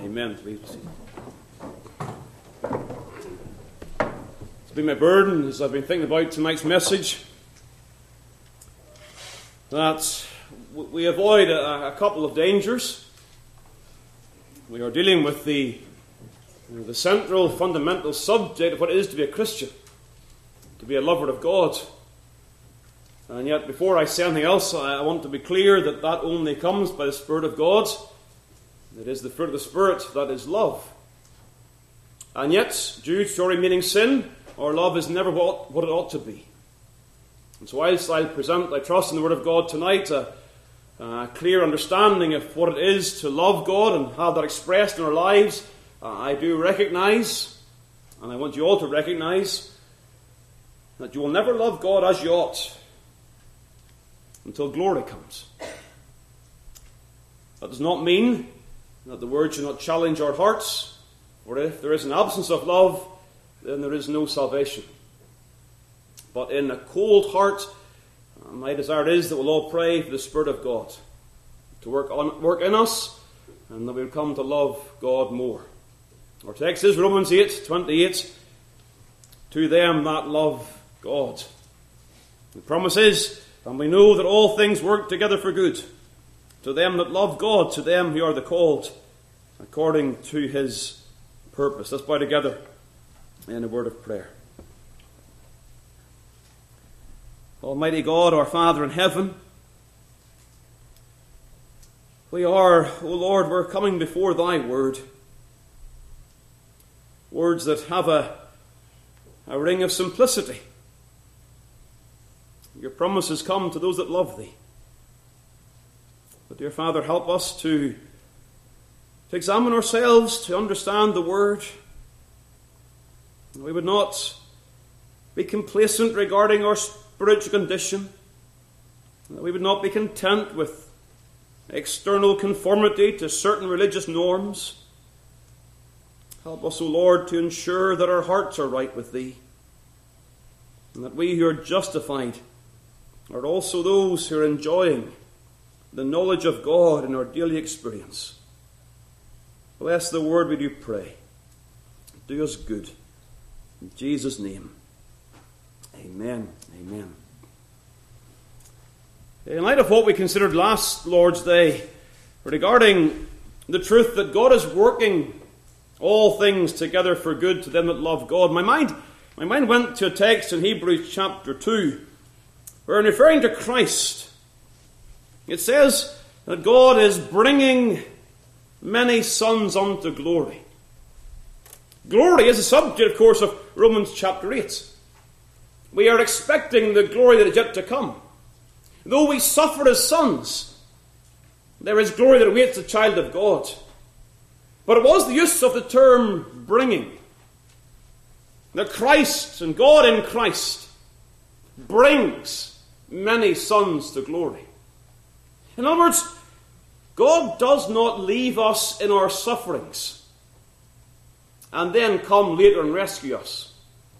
Amen. Please be seated. It's been my burden as I've been thinking about tonight's message that we avoid a couple of dangers. We are dealing with the central, fundamental subject of what it is to be a Christian, to be a lover of God. And yet, before I say anything else, I want to be clear that that only comes by the Spirit of God. It is the fruit of the Spirit that is love. And yet, due to our remaining sin, our love is never what it ought to be. And so whilst I'll present, I trust in the Word of God tonight, a clear understanding of what it is to love God and have that expressed in our lives, I do recognize, and I want you all to recognize, that you will never love God as you ought until glory comes. That does not mean that the Word should not challenge our hearts, for if there is an absence of love, then there is no salvation. But in a cold heart, my desire is that we'll all pray for the Spirit of God to work in us, and that we'll come to love God more. Our text is Romans 8:28. To them that love God. The promise is, and we know that all things work together for good, to them that love God, to them who are the called, according to His purpose. Let's bow together in a word of prayer. Almighty God, our Father in heaven, we are, O Lord, we're coming before Thy Word. Words that have a ring of simplicity. Your promises come to those that love Thee. But dear Father, help us to examine ourselves, to understand the Word. We would not be complacent regarding our spiritual condition. We would not be content with external conformity to certain religious norms. Help us, O Lord, to ensure that our hearts are right with Thee, and that we who are justified are also those who are enjoying the knowledge of God in our daily experience. Bless the Word, we do pray. Do us good. In Jesus' name, amen. Amen. In light of what we considered last Lord's Day regarding the truth that God is working all things together for good to them that love God, my mind went to a text in Hebrews chapter 2, where in referring to Christ, it says that God is bringing many sons unto glory. Glory is the subject, of course, of Romans chapter 8. We are expecting the glory that is yet to come. Though we suffer as sons, there is glory that awaits the child of God. But it was the use of the term bringing. That Christ and God in Christ brings many sons to glory. In other words, God does not leave us in our sufferings and then come later and rescue us.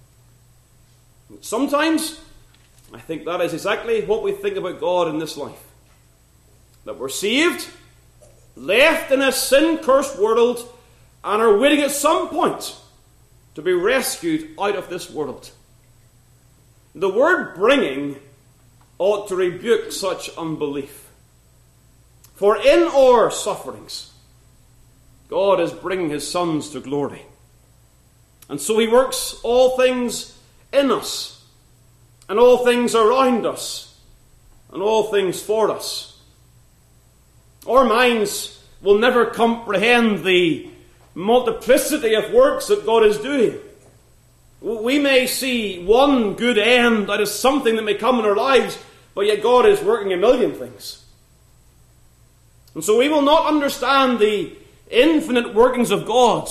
Sometimes, I think that is exactly what we think about God in this life. That we're saved, left in a sin-cursed world, and are waiting at some point to be rescued out of this world. The word bringing ought to rebuke such unbelief. For in our sufferings, God is bringing His sons to glory. And so He works all things in us, and all things around us, and all things for us. Our minds will never comprehend the multiplicity of works that God is doing. We may see one good end out of something that may come in our lives, but yet God is working a million things. And so we will not understand the infinite workings of God,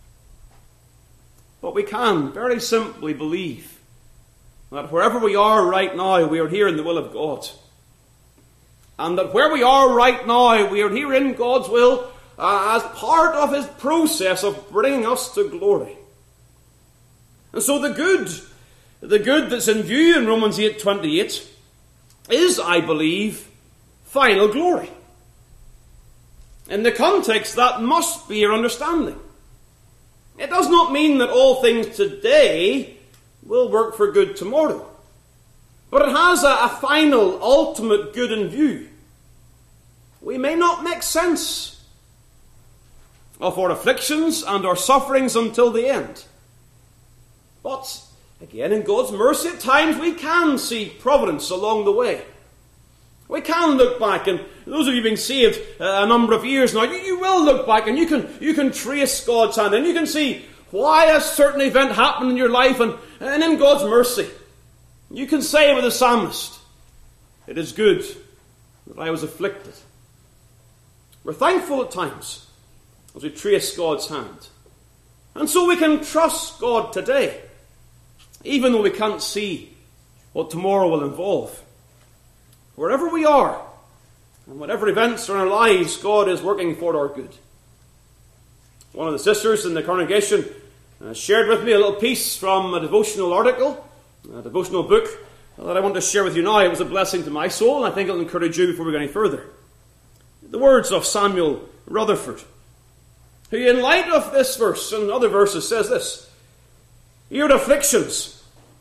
but we can very simply believe that wherever we are right now, we are here in the will of God. And that where we are right now, we are here in God's will as part of His process of bringing us to glory. And so the good that's in view in Romans 8:28 is, I believe, final glory. In the context, that must be your understanding. It does not mean that all things today will work for good tomorrow. But it has a final, ultimate good in view. We may not make sense of our afflictions and our sufferings until the end. But, again, in God's mercy, at times we can see providence along the way. We can look back, and those of you being saved a number of years now, you will look back and you can trace God's hand, and you can see why a certain event happened in your life, and in God's mercy, you can say with the psalmist, "It is good that I was afflicted." We're thankful at times as we trace God's hand. And so we can trust God today, even though we can't see what tomorrow will involve. Wherever we are, and whatever events are in our lives, God is working for our good. One of the sisters in the congregation shared with me a little piece from a devotional article, a devotional book that I want to share with you now. It was a blessing to my soul, and I think it'll encourage you before we go any further. The words of Samuel Rutherford, who in light of this verse and other verses says this: "Your afflictions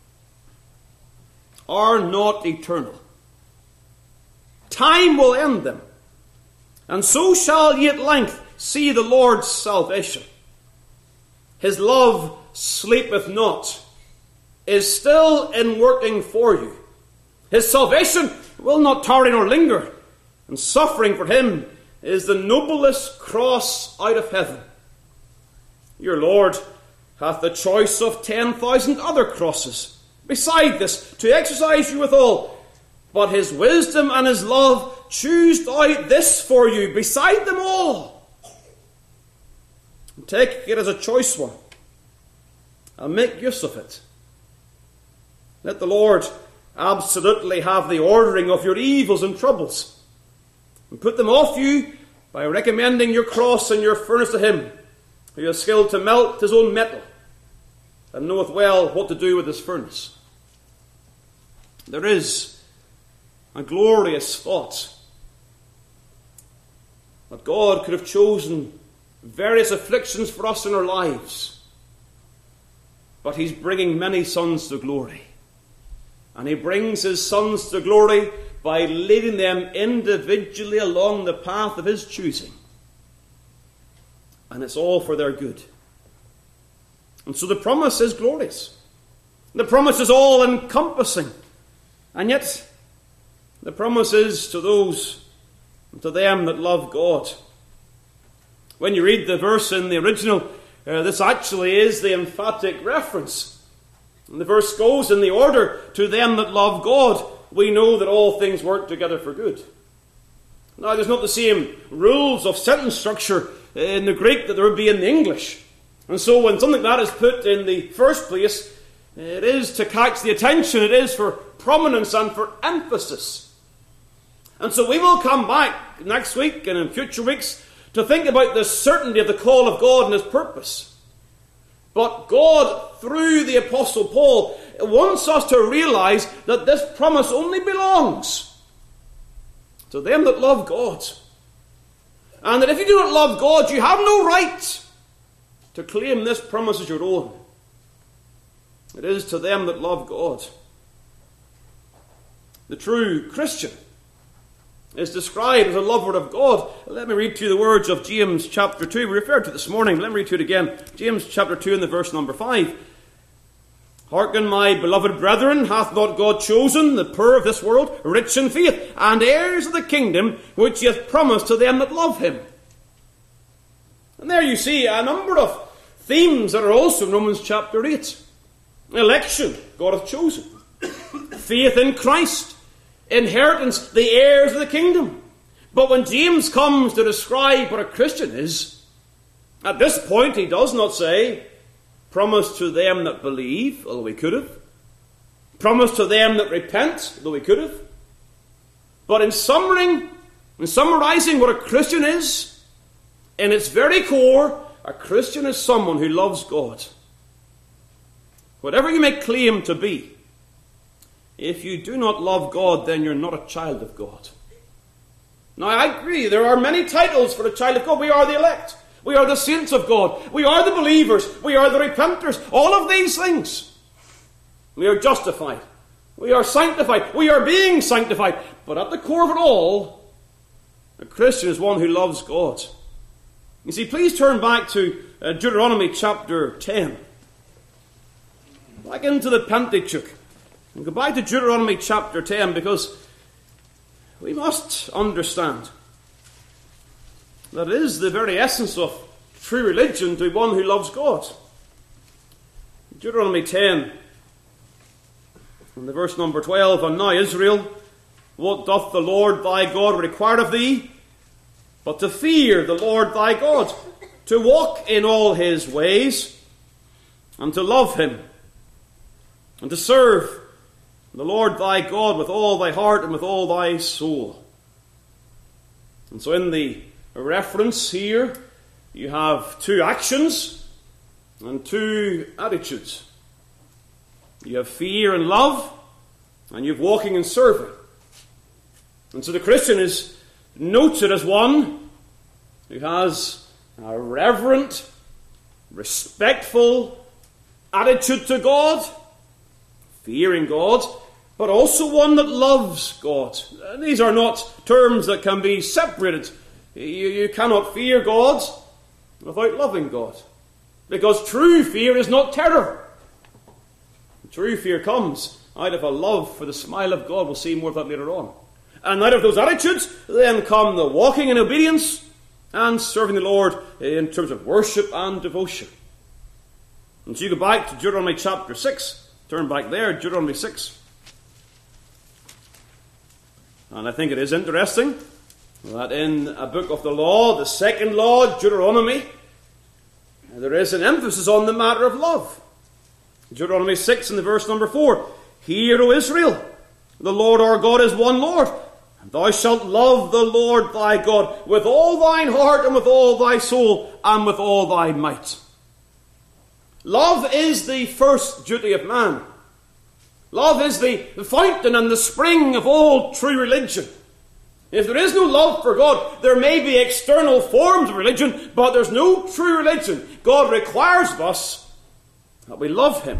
are not eternal. Time will end them, and so shall ye at length see the Lord's salvation. His love sleepeth not, is still in working for you. His salvation will not tarry nor linger, and suffering for him is the noblest cross out of heaven. Your Lord hath the choice of 10,000 other crosses beside this to exercise you withal, but his wisdom and his love choose out this for you beside them all. Take it as a choice one, and make use of it. Let the Lord absolutely have the ordering of your evils and troubles, and put them off you by recommending your cross and your furnace to him, who is skilled to melt his own metal, and knoweth well what to do with his furnace." There is a glorious thought that God could have chosen various afflictions for us in our lives, but he's bringing many sons to glory. And he brings his sons to glory by leading them individually along the path of his choosing. And it's all for their good. And so the promise is glorious. The promise is all-encompassing. And yet, the promise is to those, to them that love God. When you read the verse in the original, this actually is the emphatic reference. And the verse goes in the order, "To them that love God, we know that all things work together for good." Now, there's not the same rules of sentence structure in the Greek that there would be in the English. And so when something like that is put in the first place, it is to catch the attention, it is for prominence and for emphasis. And so we will come back next week and in future weeks to think about the certainty of the call of God and his purpose. But God, through the Apostle Paul, wants us to realize that this promise only belongs to them that love God. And that if you do not love God, you have no right to claim this promise as your own. It is to them that love God. The true Christian is described as a lover of God. Let me read to you the words of James chapter 2. We referred to it this morning. Let me read to it again. James chapter 2 and the verse number 5. "Hearken, my beloved brethren, hath not God chosen the poor of this world, rich in faith, and heirs of the kingdom, which he hath promised to them that love him?" And there you see a number of themes that are also in Romans chapter 8. Election, God hath chosen. Faith in Christ. Inheritance, the heirs of the kingdom. But when James comes to describe what a Christian is, at this point he does not say, "Promise to them that believe," although he could have. "Promise to them that repent," although he could have. But in summarizing what a Christian is, in its very core, a Christian is someone who loves God. Whatever you may claim to be, if you do not love God, then you're not a child of God. Now, I agree, there are many titles for the child of God. We are the elect. We are the saints of God. We are the believers. We are the repenters. All of these things. We are justified. We are sanctified. We are being sanctified. But at the core of it all, a Christian is one who loves God. You see, please turn back to Deuteronomy chapter 10. Back into the Pentateuch. And go back to Deuteronomy chapter 10, because we must understand that it is the very essence of true religion to be one who loves God. Deuteronomy 10, and the verse number 12, And now, Israel, what doth the Lord thy God require of thee, but to fear the Lord thy God, to walk in all his ways, and to love him, and to serve the Lord thy God with all thy heart and with all thy soul. And so in the reference here, you have two actions and two attitudes. You have fear and love, and you have walking and serving. And so the Christian is noted as one who has a reverent, respectful attitude to God, fearing God, but also one that loves God. These are not terms that can be separated. You cannot fear God without loving God, because true fear is not terror. True fear comes out of a love for the smile of God. We'll see more of that later on. And out of those attitudes then come the walking in obedience and serving the Lord in terms of worship and devotion. And so you go back to Deuteronomy chapter 6. Turn back there, Deuteronomy 6. And I think it is interesting that in a book of the law, the second law, Deuteronomy, there is an emphasis on the matter of love. Deuteronomy 6 and the verse number 4. Hear, O Israel, the Lord our God is one Lord, and thou shalt love the Lord thy God with all thine heart and with all thy soul and with all thy might. Love is the first duty of man. Love is the fountain and the spring of all true religion. If there is no love for God, there may be external forms of religion, but there's no true religion. God requires of us that we love him.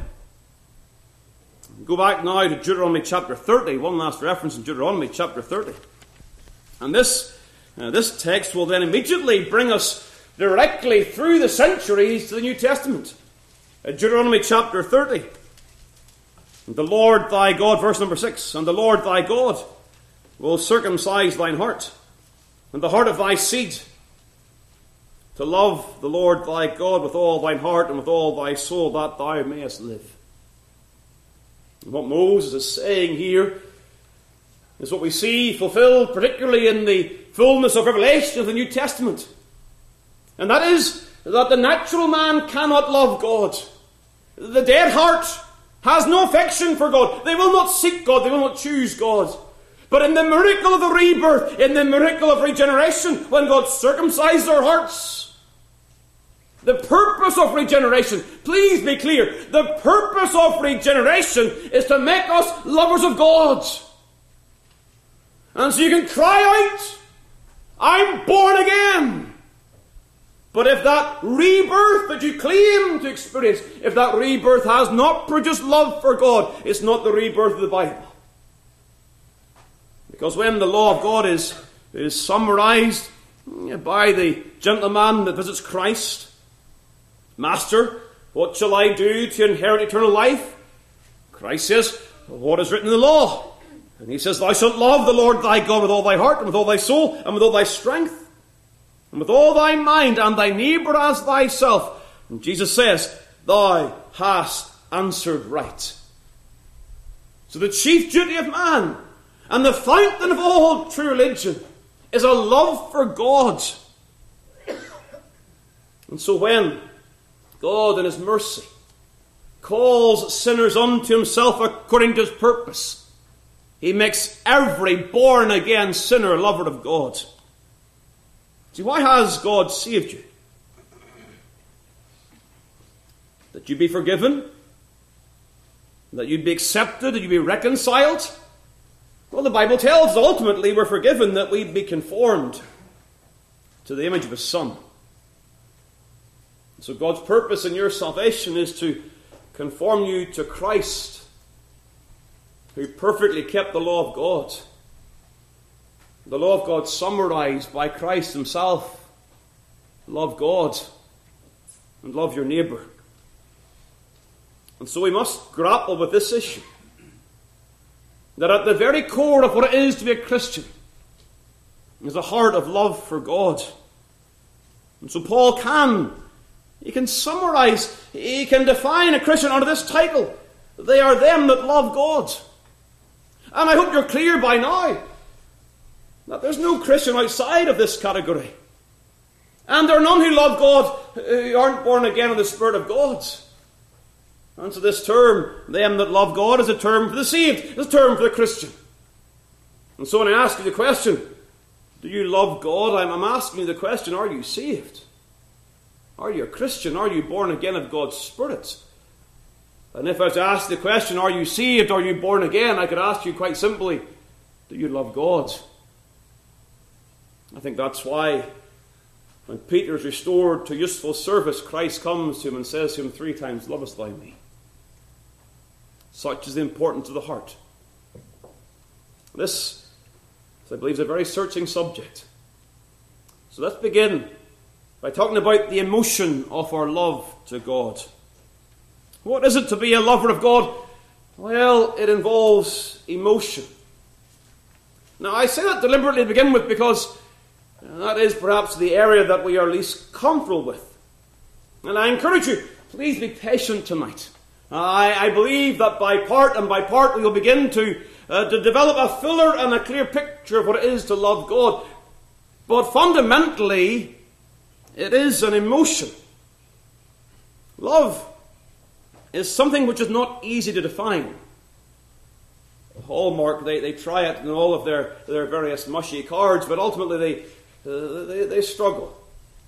Go back now to Deuteronomy chapter 30, one last reference in Deuteronomy chapter 30. And this text will then immediately bring us directly through the centuries to the New Testament. Deuteronomy chapter 30. The Lord thy God, verse number 6, And the Lord thy God will circumcise thine heart, and the heart of thy seed, to love the Lord thy God with all thine heart and with all thy soul, that thou mayest live. And what Moses is saying here is what we see fulfilled particularly in the fullness of revelation of the New Testament. And that is that the natural man cannot love God. The dead heart has no affection for God. They will not seek God. They will not choose God. But in the miracle of the rebirth, in the miracle of regeneration, when God circumcised our hearts, the purpose of regeneration, please be clear, the purpose of regeneration is to make us lovers of God. And so you can cry out, I'm born again. But if that rebirth that you claim to experience, if that rebirth has not produced love for God, it's not the rebirth of the Bible. Because when the law of God is summarized by the gentleman that visits Christ, Master, what shall I do to inherit eternal life? Christ says, what is written in the law? And he says, Thou shalt love the Lord thy God with all thy heart and with all thy soul and with all thy strength and with all thy mind, and thy neighbour as thyself. And Jesus says, Thou hast answered right. So the chief duty of man and the fountain of all true religion is a love for God. And so when God in his mercy calls sinners unto himself according to his purpose, he makes every born again sinner a lover of God. See, why has God saved you? That you be forgiven, that you'd be accepted, that you'd be reconciled, Well, the Bible tells us ultimately we're forgiven that we be conformed to the image of His Son. So God's purpose in your salvation is to conform you to Christ, who perfectly kept the law of God. The law of God summarized by Christ Himself. Love God and love your neighbour. And so we must grapple with this issue. That at the very core of what it is to be a Christian is a heart of love for God. And so Paul can summarize, he can define a Christian under this title. They are them that love God. And I hope you're clear by now that there's no Christian outside of this category. And there are none who love God who aren't born again in the Spirit of God. And so this term, them that love God, is a term for the saved. It's a term for the Christian. And so when I ask you the question, do you love God? I'm asking you the question, are you saved? Are you a Christian? Are you born again of God's Spirit? And if I was to ask the question, are you saved? Are you born again? I could ask you quite simply, do you love God? I think that's why when Peter is restored to useful service, Christ comes to him and says to him 3 times, lovest thou me? Such is the importance of the heart. This, I believe, is a very searching subject. So let's begin by talking about the emotion of our love to God. What is it to be a lover of God? Well, it involves emotion. Now, I say that deliberately to begin with because that is perhaps the area that we are least comfortable with. And I encourage you, please be patient tonight. I believe that by part we will begin to develop a fuller and a clear picture of what it is to love God. But fundamentally, it is an emotion. Love is something which is not easy to define. Hallmark, they try it in all of their various mushy cards, but ultimately they struggle.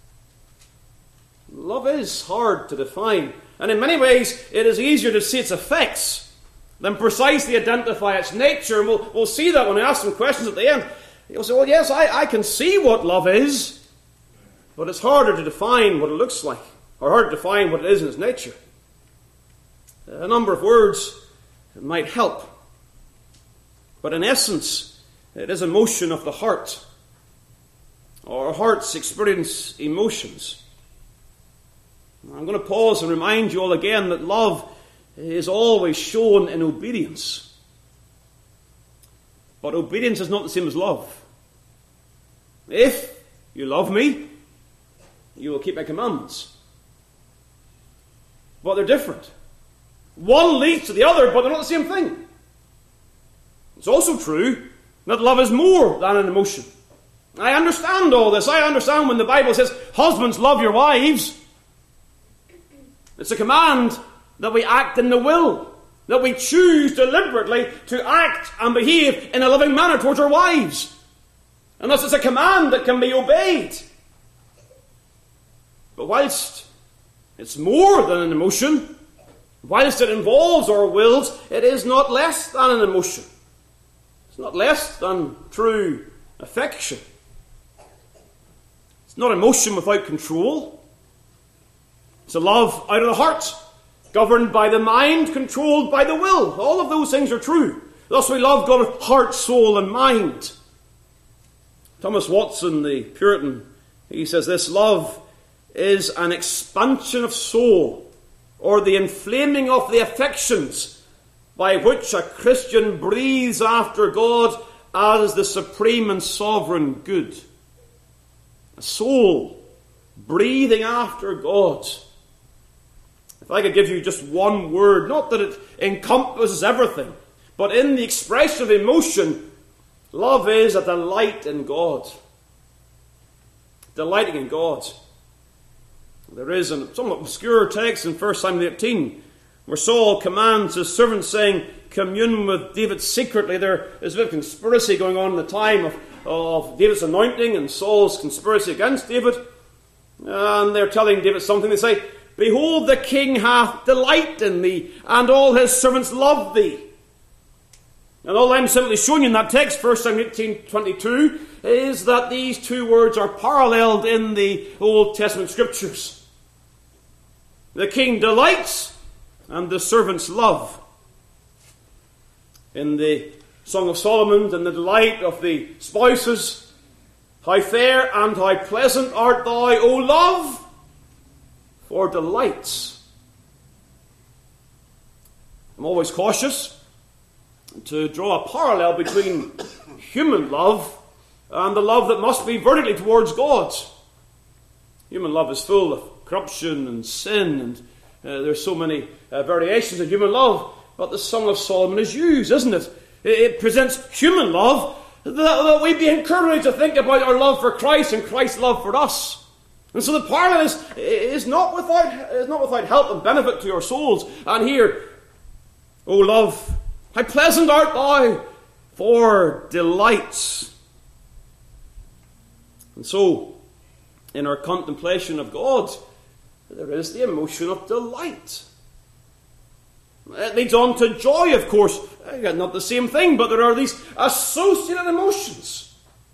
Love is hard to define, and in many ways it is easier to see its effects than precisely identify its nature. And we'll see that when I ask some questions at the end. You'll say, well, yes, I can see what love is, but it's harder to define what it looks like, or harder to define what it is in its nature. A number of words might help, but in essence, it is a motion of the heart. Our hearts experience emotions. I'm going to pause and remind you all again that love is always shown in obedience. But obedience is not the same as love. If you love me, you will keep my commandments. But they're different. One leads to the other, but they're not the same thing. It's also true that love is more than an emotion. I understand all this. I understand when the Bible says, husbands, love your wives. It's a command that we act in the will, that we choose deliberately to act and behave in a loving manner towards our wives. And thus it's a command that can be obeyed. But whilst it's more than an emotion, whilst it involves our wills, it is not less than an emotion. It's not less than true affection. It's not emotion without control. It's a love out of the heart, governed by the mind, controlled by the will. All of those things are true. Thus we love God with heart, soul, and mind. Thomas Watson, the Puritan, he says this: love is an expansion of soul, or the inflaming of the affections, by which a Christian breathes after God as the supreme and sovereign good. A soul breathing after God. If I could give you just one word, not that it encompasses everything, but in the expression of emotion, love is a delight in God. Delighting in God. There is a somewhat obscure text in 1 Samuel 18 where Saul commands his servants, saying, commune with David secretly. There is a bit of conspiracy going on in the time of David's anointing and Saul's conspiracy against David. And they're telling David something. They say, behold, the king hath delight in thee, and all his servants love thee. And all I'm simply showing you in that text, 1 Samuel 18:22, is that these two words are paralleled in the Old Testament scriptures. The king delights and the servants love. In the Song of Solomon, and the delight of the spouses, how fair and how pleasant art thou, O love, for delights. I'm always cautious to draw a parallel between human love and the love that must be vertically towards God. Human love is full of corruption and sin, and there's so many variations of human love, but the Song of Solomon is used, isn't it? It presents human love that we be encouraged to think about our love for Christ and Christ's love for us. And so the parallel is not without help and benefit to your souls. And here, O love, how pleasant art thou for delights. And so, in our contemplation of God, there is the emotion of delight. It leads on to joy, of course. Not the same thing, but there are these associated emotions.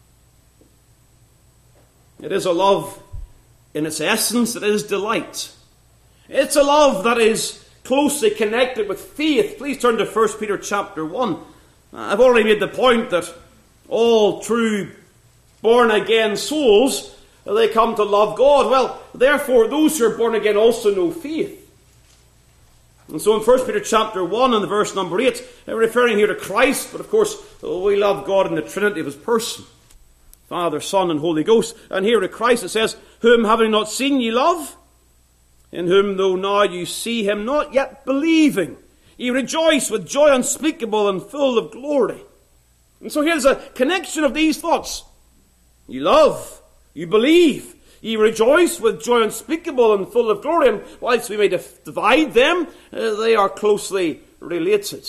It is a love, in its essence, it is delight. It's a love that is closely connected with faith. Please turn to 1 Peter chapter 1. I've already made the point that all true born-again souls, they come to love God. Well, therefore, those who are born again also know faith. And so in 1 Peter chapter 1 and the verse number 8, referring here to Christ, but of course, we love God in the Trinity of His person. Father, Son, and Holy Ghost. And here to Christ it says, whom having not seen ye love, in whom though now you see Him not yet believing, ye rejoice with joy unspeakable and full of glory. And so here's a connection of these thoughts. You love, you believe, ye rejoice with joy unspeakable and full of glory. And whilst we may divide them, they are closely related.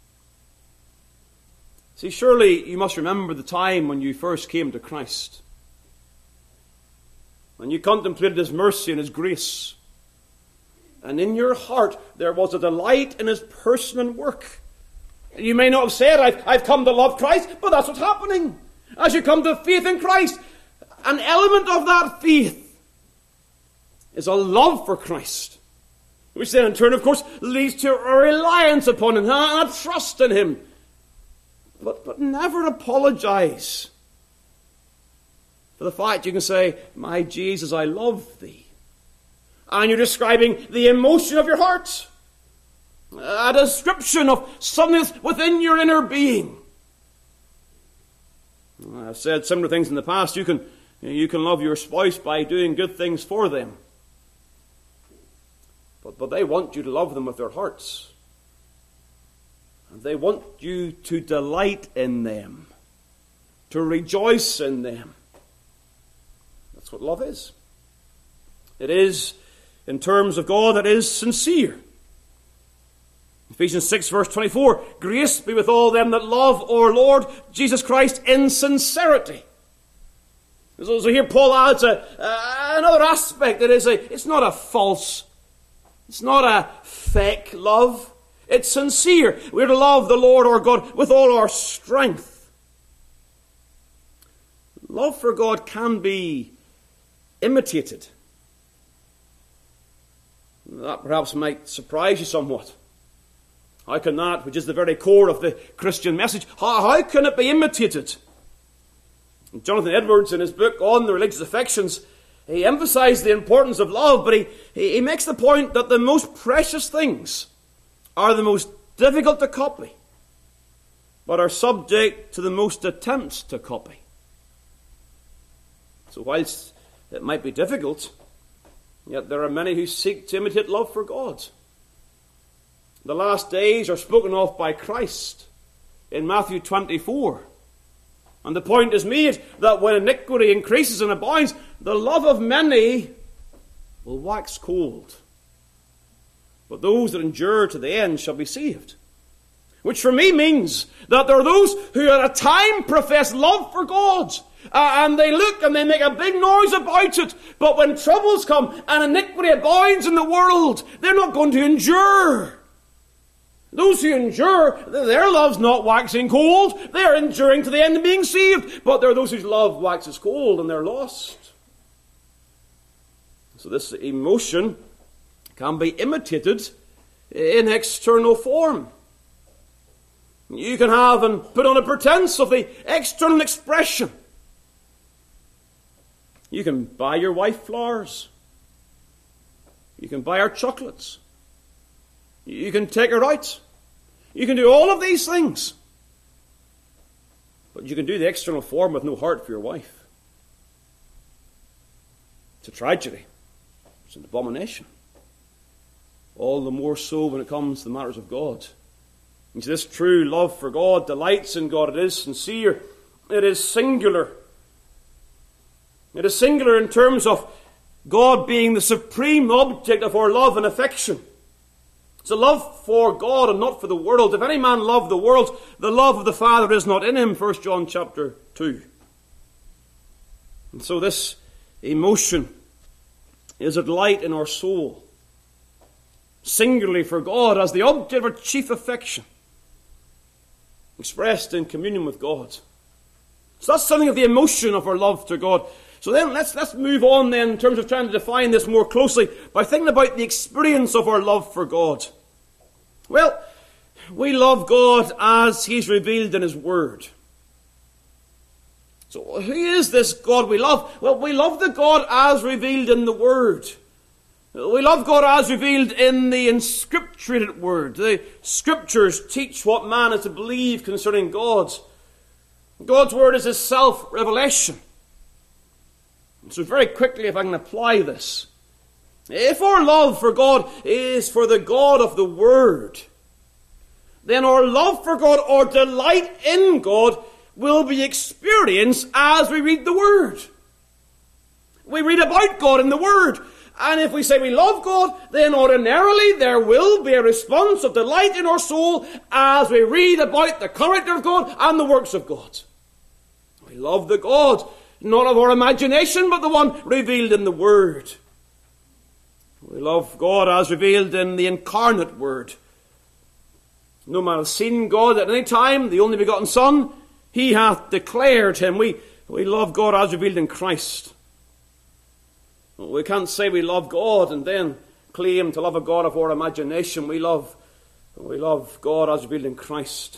See, surely you must remember the time when you first came to Christ. When you contemplated His mercy and His grace. And in your heart there was a delight in His person and work. You may not have said, I've come to love Christ, but that's what's happening. As you come to faith in Christ, an element of that faith is a love for Christ, which then in turn, of course, leads to a reliance upon Him and a trust in Him. But never apologize for the fact you can say, my Jesus, I love Thee. And you're describing the emotion of your heart, a description of something that's within your inner being. I've said similar things in the past. You can love your spouse by doing good things for them. But they want you to love them with their hearts. And they want you to delight in them, to rejoice in them. That's what love is. It is, in terms of God, it is sincere. Ephesians 6 verse 24, grace be with all them that love our Lord Jesus Christ in sincerity. So here Paul adds another aspect. It's not a false, it's not a fake love. It's sincere. We're to love the Lord our God with all our strength. Love for God can be imitated. That perhaps might surprise you somewhat. How can that, which is the very core of the Christian message, how can it be imitated? Jonathan Edwards, in his book on the religious affections, he emphasized the importance of love, but he makes the point that the most precious things are the most difficult to copy, but are subject to the most attempts to copy. So whilst it might be difficult, yet there are many who seek to imitate love for God. The last days are spoken of by Christ in Matthew 24. And the point is made that when iniquity increases and abounds, the love of many will wax cold. But those that endure to the end shall be saved. Which for me means that there are those who at a time profess love for God. And they look and they make a big noise about it. But when troubles come and iniquity abounds in the world, they're not going to endure. Those who endure, their love's not waxing cold. They're enduring to the end of being saved. But there are those whose love waxes cold and they're lost. So this emotion can be imitated in external form. You can have and put on a pretense of the external expression. You can buy your wife flowers. You can buy her chocolates. You can take her out. You can do all of these things. But you can do the external form with no heart for your wife. It's a tragedy. It's an abomination. All the more so when it comes to the matters of God. And this true love for God delights in God. It is sincere. It is singular. It is singular in terms of God being the supreme object of our love and affection. It's a love for God and not for the world. If any man love the world, the love of the Father is not in him. 1 John chapter 2. And so this emotion is a delight in our soul. Singularly for God as the object of our chief affection. Expressed in communion with God. So that's something of the emotion of our love to God. So then let's move on then in terms of trying to define this more closely by thinking about the experience of our love for God. Well, we love God as He's revealed in His Word. So who is this God we love? Well, we love the God as revealed in the Word. We love God as revealed in the inscripturated Word. The Scriptures teach what man is to believe concerning God. God's Word is His self-revelation. So very quickly, if I can apply this. If our love for God is for the God of the Word, then our love for God, or delight in God, will be experienced as we read the Word. We read about God in the Word. And if we say we love God, then ordinarily there will be a response of delight in our soul as we read about the character of God and the works of God. We love the God, not of our imagination, but the one revealed in the Word. We love God as revealed in the incarnate Word. No man hath seen God at any time, the only begotten Son, He hath declared Him. We love God as revealed in Christ. We can't say we love God and then claim to love a God of our imagination. We love God as revealed in Christ.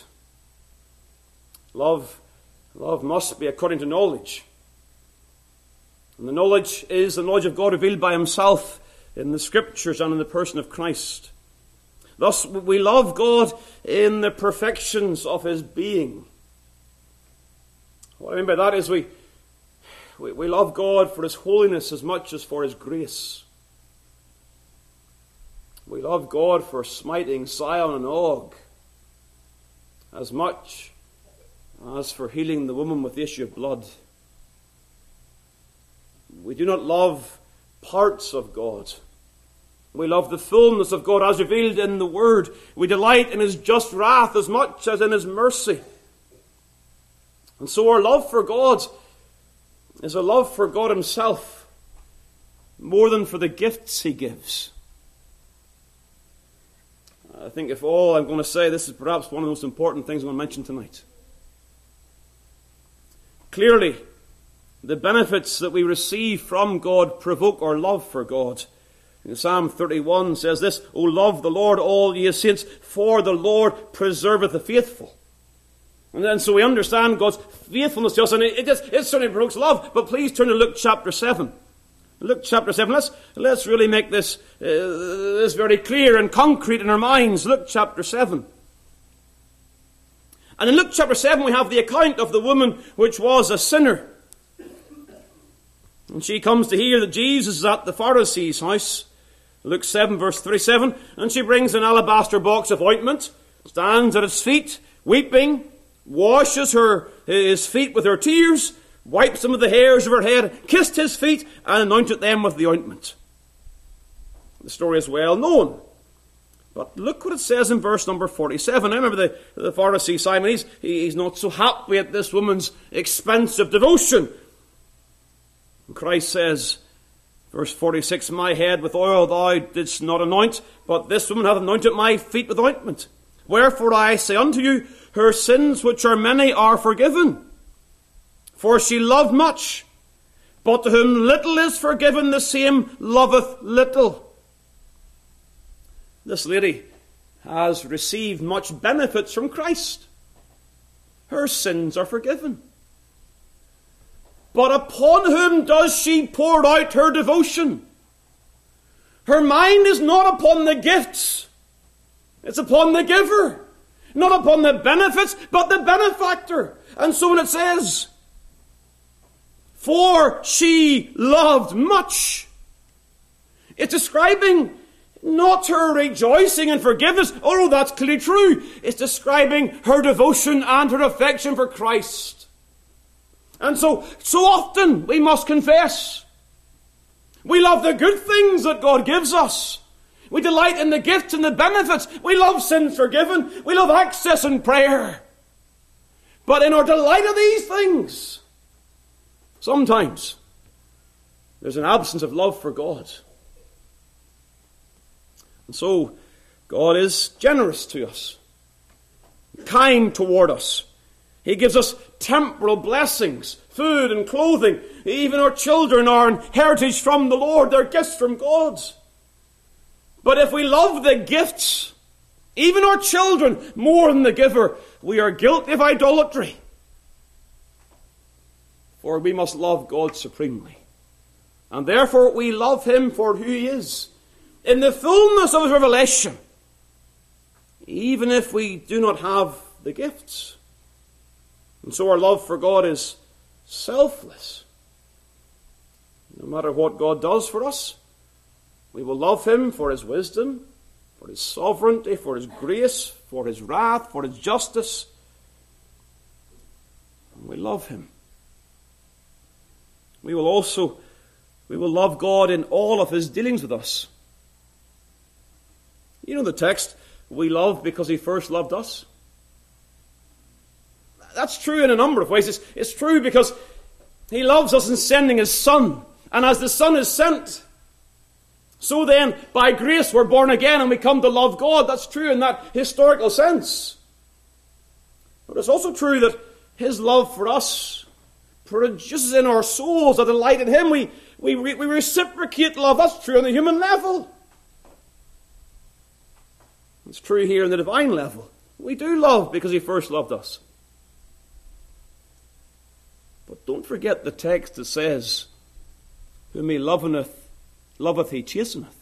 Love must be according to knowledge. And the knowledge is the knowledge of God revealed by Himself in the Scriptures and in the person of Christ. Thus, we love God in the perfections of His being. What I mean by that is we love God for His holiness as much as for His grace. We love God for smiting Sihon and Og as much as for healing the woman with the issue of blood. We do not love parts of God. We love the fullness of God as revealed in the Word. We delight in His just wrath as much as in His mercy. And so our love for God is a love for God Himself more than for the gifts He gives. I think if all I'm going to say, this is perhaps one of the most important things I'm going to mention tonight. Clearly, the benefits that we receive from God provoke our love for God. In Psalm 31 says this, O love the Lord, all ye his saints, for the Lord preserveth the faithful. And then so we understand God's faithfulness to us, and it certainly provokes love. But please turn to Luke chapter 7. Luke chapter 7. Let's really make this very clear and concrete in our minds. Luke chapter 7. And in Luke chapter 7 we have the account of the woman which was a sinner. And she comes to hear that Jesus is at the Pharisee's house. Luke 7 verse 37. And she brings an alabaster box of ointment, stands at his feet, weeping, washes his feet with her tears, wiped some of the hairs of her head, kissed his feet, and anointed them with the ointment. The story is well known. But look what it says in verse number 47. I remember the Pharisee Simon, he's not so happy at this woman's expensive devotion. And Christ says, verse 46, My head with oil thou didst not anoint, but this woman hath anointed my feet with ointment. Wherefore I say unto you, her sins which are many are forgiven. For she loved much. But to whom little is forgiven, the same loveth little. This lady has received much benefits from Christ. Her sins are forgiven. But upon whom does she pour out her devotion? Her mind is not upon the gifts. It's upon the giver. Not upon the benefits, but the benefactor. And so when it says, for she loved much, it's describing not her rejoicing and forgiveness, although that's clearly true. It's describing her devotion and her affection for Christ. And so often we must confess, we love the good things that God gives us. We delight in the gifts and the benefits. We love sins forgiven. We love access and prayer. But in our delight of these things, sometimes there's an absence of love for God. And so God is generous to us, kind toward us. He gives us temporal blessings, food and clothing. Even our children are an heritage from the Lord. They're gifts from God. But if we love the gifts, even our children, more than the giver, we are guilty of idolatry. For we must love God supremely. And therefore we love him for who he is, in the fullness of his revelation, even if we do not have the gifts. And so our love for God is selfless. No matter what God does for us, we will love him for his wisdom, for his sovereignty, for his grace, for his wrath, for his justice. And we love him. We will love God in all of his dealings with us. You know the text, we love because he first loved us. That's true in a number of ways. It's true because he loves us in sending his Son. And as the Son is sent, so then, by grace, we're born again and we come to love God. That's true in that historical sense. But it's also true that his love for us produces in our souls a delight in him. We reciprocate love. That's true on the human level. It's true here on the divine level. We do love because he first loved us. But don't forget the text that says, whom he loveth he chasteneth.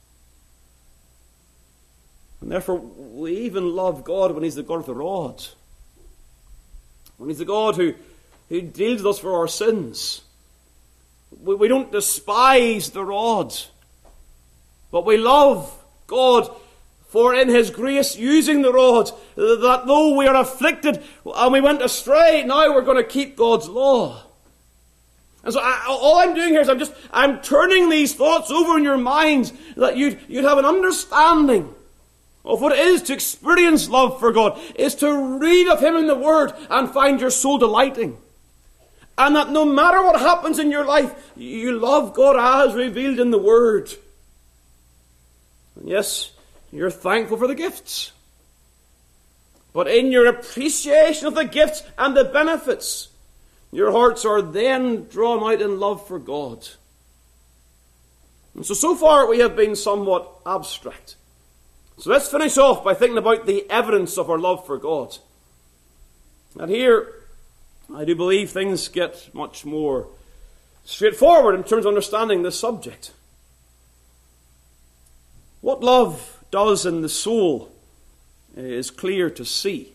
And therefore we even love God when he's the God of the rod. When he's the God who deals with us for our sins. We don't despise the rod, but we love God for in his grace using the rod, that though we are afflicted and we went astray, now we're going to keep God's law. And so all I'm doing here is I'm turning these thoughts over in your minds, that you'd have an understanding of what it is to experience love for God, is to read of him in the Word and find your soul delighting. And that no matter what happens in your life, you love God as revealed in the Word. And yes, you're thankful for the gifts. But in your appreciation of the gifts and the benefits, your hearts are then drawn out in love for God. And so far we have been somewhat abstract. So let's finish off by thinking about the evidence of our love for God. And here, I do believe things get much more straightforward in terms of understanding this subject. What love does in the soul is clear to see.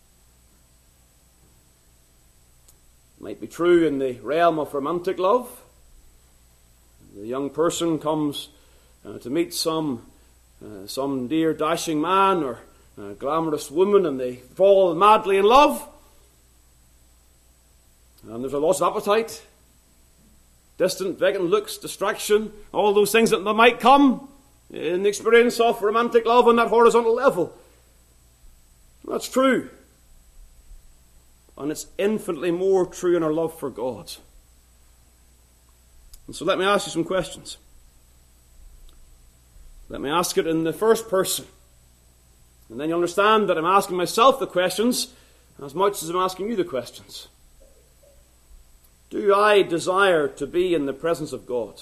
It might be true in the realm of romantic love. The young person comes to meet some dear dashing man or a glamorous woman, and they fall madly in love. And there's a loss of appetite, distant, vacant looks, distraction, all those things that might come in the experience of romantic love on that horizontal level. That's true. And it's infinitely more true in our love for God. And so let me ask you some questions. Let me ask it in the first person. And then you understand that I'm asking myself the questions as much as I'm asking you the questions. Do I desire to be in the presence of God?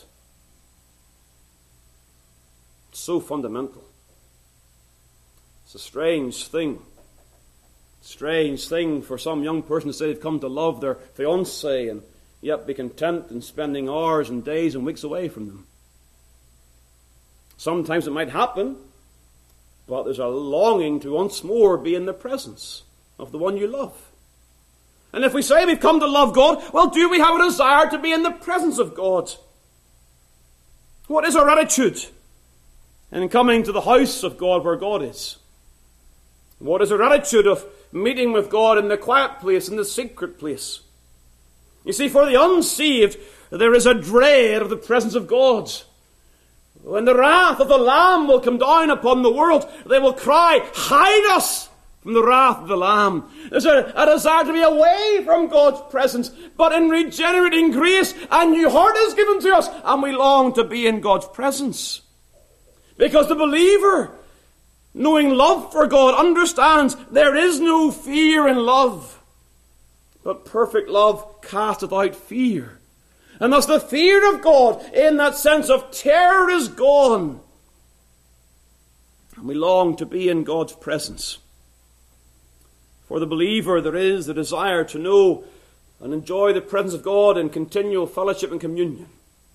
It's so fundamental. It's a strange thing. Strange thing for some young person to say they've come to love their fiancée and yet be content in spending hours and days and weeks away from them. Sometimes it might happen, but there's a longing to once more be in the presence of the one you love. And if we say we've come to love God, well, do we have a desire to be in the presence of God? What is our attitude in coming to the house of God where God is? What is our attitude of meeting with God in the quiet place, in the secret place? You see, for the unsaved, there is a dread of the presence of God. When the wrath of the Lamb will come down upon the world, they will cry, hide us from the wrath of the Lamb. There's a desire to be away from God's presence, but in regenerating grace, a new heart is given to us, and we long to be in God's presence. Because the believer, knowing love for God, understands there is no fear in love, but perfect love casteth out fear. And thus the fear of God, in that sense of terror, is gone. And we long to be in God's presence. For the believer, there is the desire to know and enjoy the presence of God in continual fellowship and communion.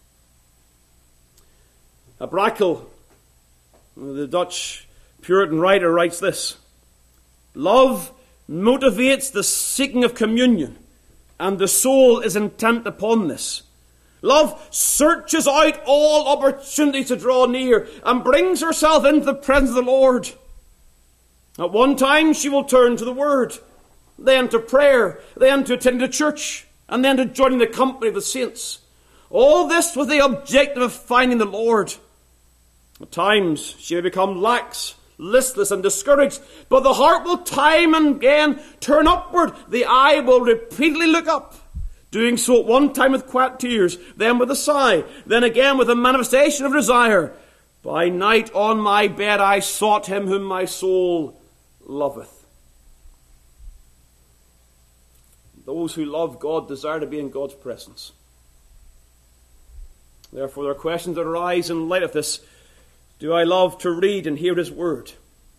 Brakel, the Dutch Puritan writer, writes this: love motivates the seeking of communion, and the soul is intent upon this. Love searches out all opportunities to draw near and brings herself into the presence of the Lord. At one time she will turn to the Word, then to prayer, then to attending to church, and then to joining the company of the saints. All this with the objective of finding the Lord. At times she may become lax, listless and discouraged, but the heart will time and again turn upward. The eye will repeatedly look up, doing so at one time with quiet tears, then with a sigh, then again with a manifestation of desire. By night on my bed I sought him whom my soul loveth. Those who love God desire to be in God's presence. Therefore there are questions that arise in light of this. Do I love to read and hear His Word?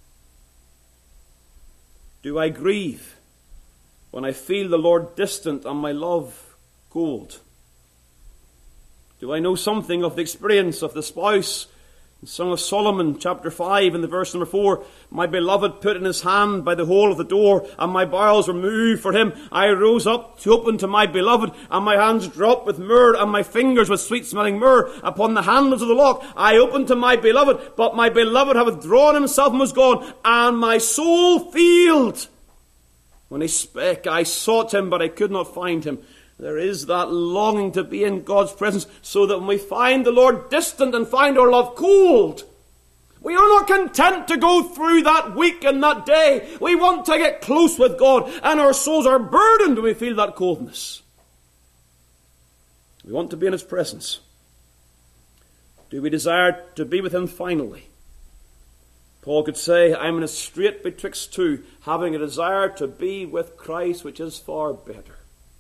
Do I grieve when I feel the Lord distant and my love cold? Do I know something of the experience of the spouse? In Song of Solomon, chapter 5, in the verse number 4, my beloved put in his hand by the hole of the door, and my bowels were moved for him. I rose up to open to my beloved, and my hands dropped with myrrh, and my fingers with sweet-smelling myrrh upon the handles of the lock. I opened to my beloved, but my beloved had withdrawn himself and was gone, and my soul failed. When he spake, I sought him, but I could not find him. There is that longing to be in God's presence, so that when we find the Lord distant and find our love cold, we are not content to go through that week and that day. We want to get close with God, and our souls are burdened when we feel that coldness. We want to be in His presence. Do we desire to be with Him finally? Paul could say, I'm in a strait betwixt two, having a desire to be with Christ, which is far better.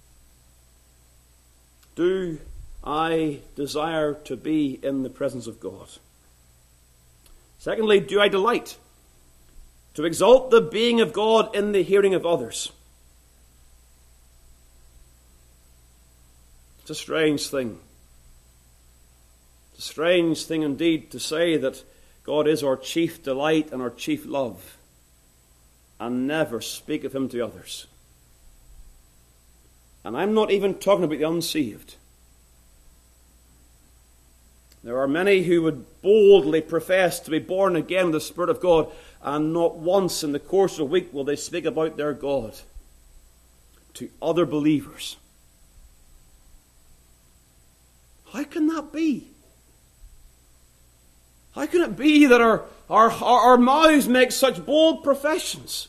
Do I desire to be in the presence of God? Secondly, do I delight to exalt the being of God in the hearing of others? It's a strange thing. It's a strange thing indeed to say that God is our chief delight and our chief love, and never speak of Him to others. And I'm not even talking about the unsaved. There are many who would boldly profess to be born again in the Spirit of God, and not once in the course of a week will they speak about their God to other believers. How can that be? How can it be that our mouths make such bold professions?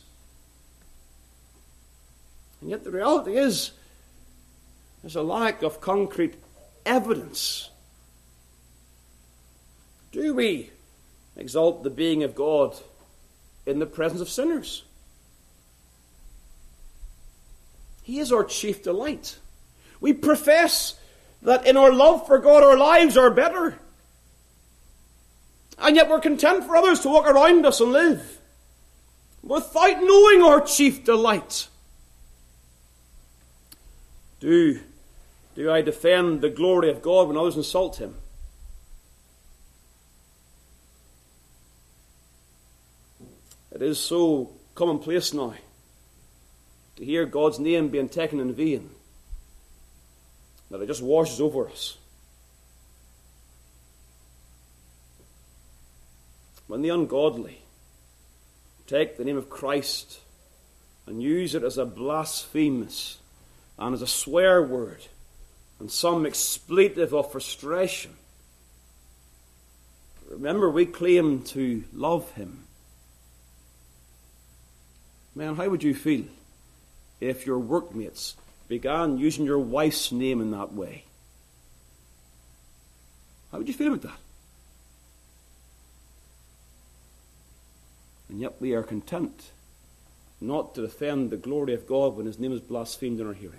And yet the reality is, there's a lack of concrete evidence. Do we exalt the being of God in the presence of sinners. He is our chief delight. We profess that in our love for God our lives are better. And yet we're content for others to walk around us and live without knowing our chief delight. Do I defend the glory of God when others insult him? It is so commonplace now to hear God's name being taken in vain that it just washes over us. When the ungodly take the name of Christ and use it as a blasphemous and as a swear word and some expletive of frustration, remember we claim to love him. Man, how would you feel if your workmates began using your wife's name in that way? How would you feel about that? And yet we are content not to defend the glory of God when his name is blasphemed in our hearing.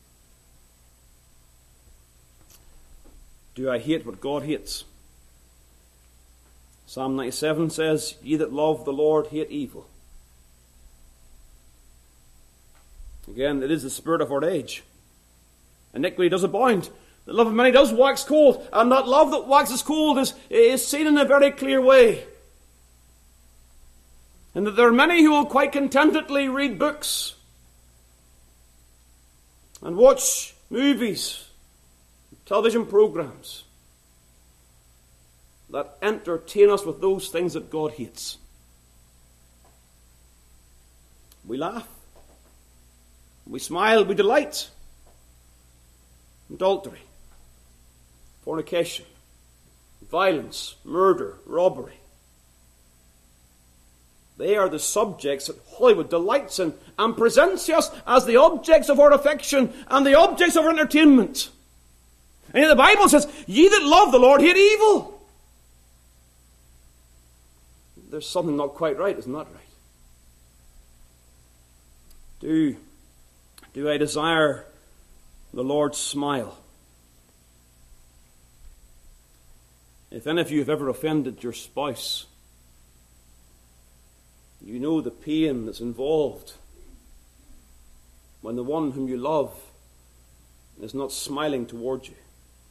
Do I hate what God hates? Psalm 97 says, "Ye that love the Lord hate evil." Again, it is the spirit of our age. Iniquity does abound. The love of many does wax cold. And that love that waxes cold is seen in a very clear way. And that there are many who will quite contentedly read books and watch movies, television programs that entertain us with those things that God hates. We laugh. We smile, we delight. Adultery, fornication, violence, murder, robbery. They are the subjects that Hollywood delights in and presents to us as the objects of our affection and the objects of our entertainment. And yet the Bible says, "Ye that love the Lord hate evil." There's something not quite right, isn't that right? Do I desire the Lord's smile? If any of you have ever offended your spouse, you know the pain that's involved when the one whom you love is not smiling towards you.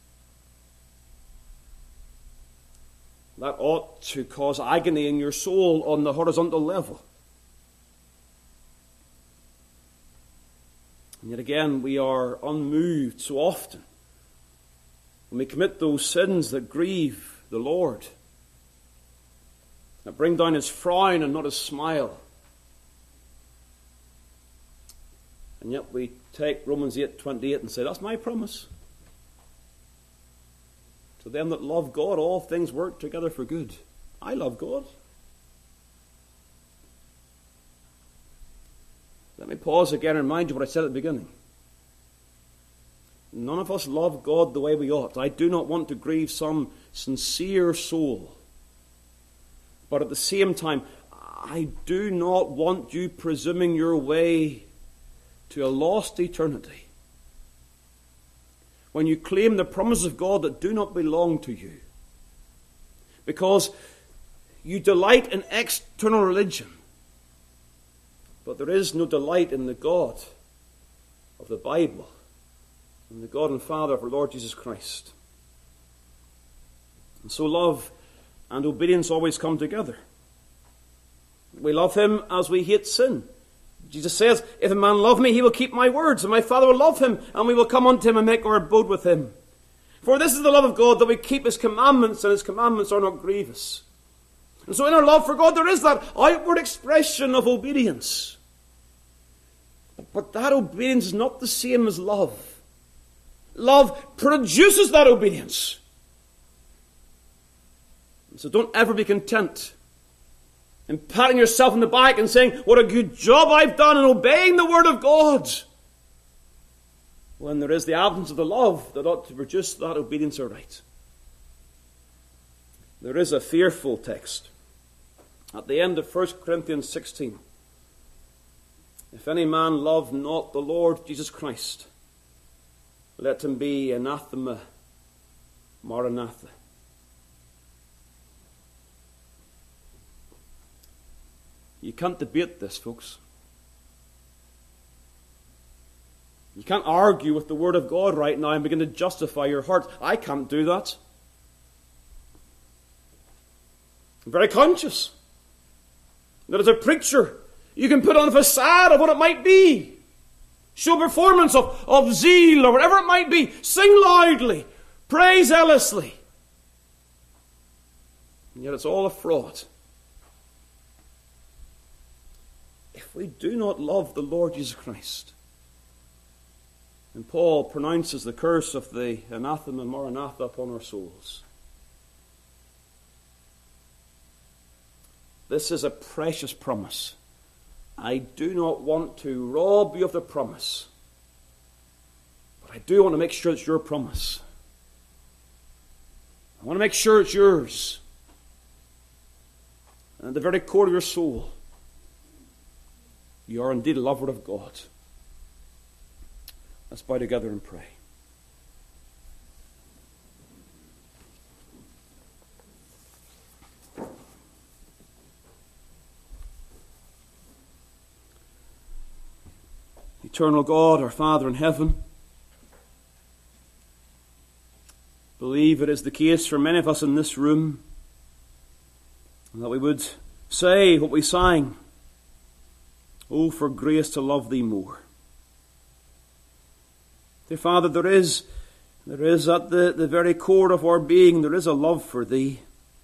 That ought to cause agony in your soul on the horizontal level. And yet again, we are unmoved so often when we commit those sins that grieve the Lord, that bring down his frown and not his smile. And yet we take Romans 8:28 and say, "That's my promise. To them that love God, all things work together for good." I love God. Let me pause again and remind you what I said at the beginning. None of us love God the way we ought. I do not want to grieve some sincere soul. But at the same time, I do not want you presuming your way to a lost eternity when you claim the promises of God that do not belong to you, because you delight in external religion, but there is no delight in the God of the Bible and the God and Father of our Lord Jesus Christ. And so love and obedience always come together. We love him as we hate sin. Jesus says, "If a man love me, he will keep my words, and my Father will love him, and we will come unto him and make our abode with him. For this is the love of God, that we keep his commandments, and his commandments are not grievous." And so in our love for God, there is that outward expression of obedience. But that obedience is not the same as love. Love produces that obedience. So don't ever be content in patting yourself on the back and saying, "What a good job I've done in obeying the word of God," when there is the absence of the love that ought to produce that obedience aright. There is a fearful text at the end of 1 Corinthians 16, if any man love not the Lord Jesus Christ, let him be anathema, maranatha. You can't debate this, folks. You can't argue with the Word of God right now and begin to justify your heart. I can't do that. I'm very conscious that as a preacher, you can put on a facade of what it might be. Show performance of zeal or whatever it might be. Sing loudly. Pray zealously. And yet it's all a fraud. If we do not love the Lord Jesus Christ, and Paul pronounces the curse of the anathema maranatha upon our souls, this is a precious promise. I do not want to rob you of the promise, but I do want to make sure it's your promise. I want to make sure it's yours. And at the very core of your soul, you are indeed a lover of God. Let's bow together and pray. Eternal God, our Father in heaven, believe it is the case for many of us in this room that we would say what we sang, "Oh, for grace to love thee more." Dear Father, there is at the very core of our being, there is a love for thee.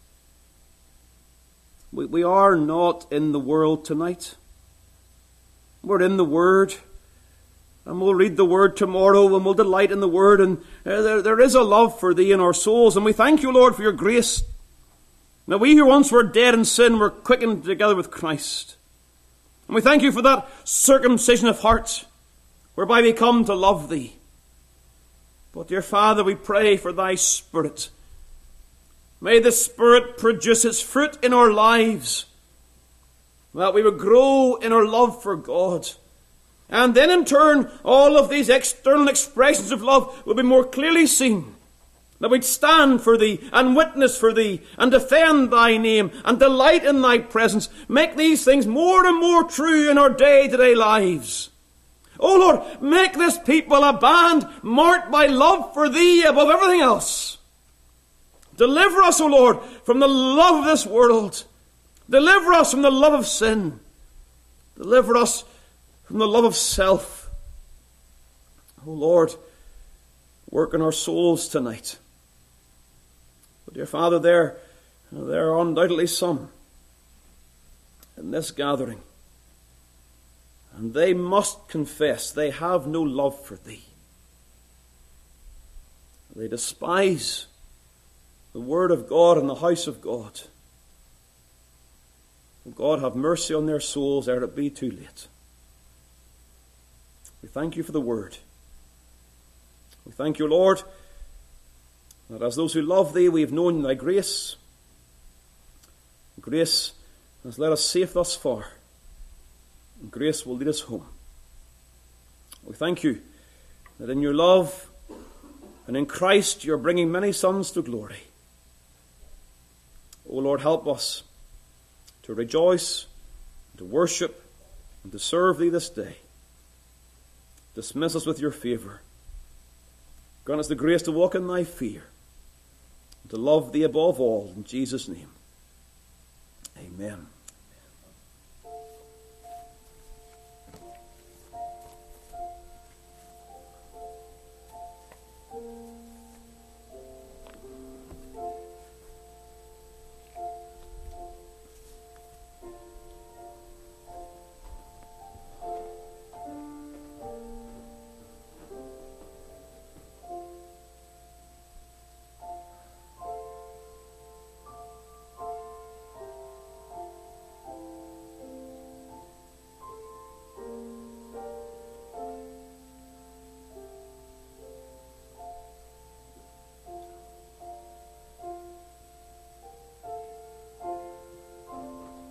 We are not in the world tonight. We're in the Word. And we'll read the Word tomorrow, and we'll delight in the Word, and there is a love for thee in our souls. And we thank you, Lord, for your grace. Now we who once were dead in sin were quickened together with Christ. And we thank you for that circumcision of heart, whereby we come to love thee. But dear Father, we pray for thy Spirit. May the Spirit produce its fruit in our lives, that we would grow in our love for God. And then in turn, all of these external expressions of love will be more clearly seen. That we'd stand for thee and witness for thee and defend thy name and delight in thy presence. Make these things more and more true in our day-to-day lives. Oh Lord, make this people a band marked by love for thee above everything else. Deliver us, O Lord, from the love of this world. Deliver us from the love of sin. Deliver us from the love of self. Oh Lord, work in our souls tonight. But dear Father, there are undoubtedly some in this gathering, and they must confess they have no love for thee. They despise the Word of God and the house of God. Oh God, have mercy on their souls ere it be too late. We thank you for the Word. We thank you, Lord, that as those who love thee, we have known thy grace. Grace has led us safe thus far, and grace will lead us home. We thank you that in your love and in Christ you are bringing many sons to glory. O Lord, help us to rejoice, to worship, and to serve thee this day. Dismiss us with your favour. Grant us the grace to walk in thy fear, and to love thee above all, in Jesus' name. Amen.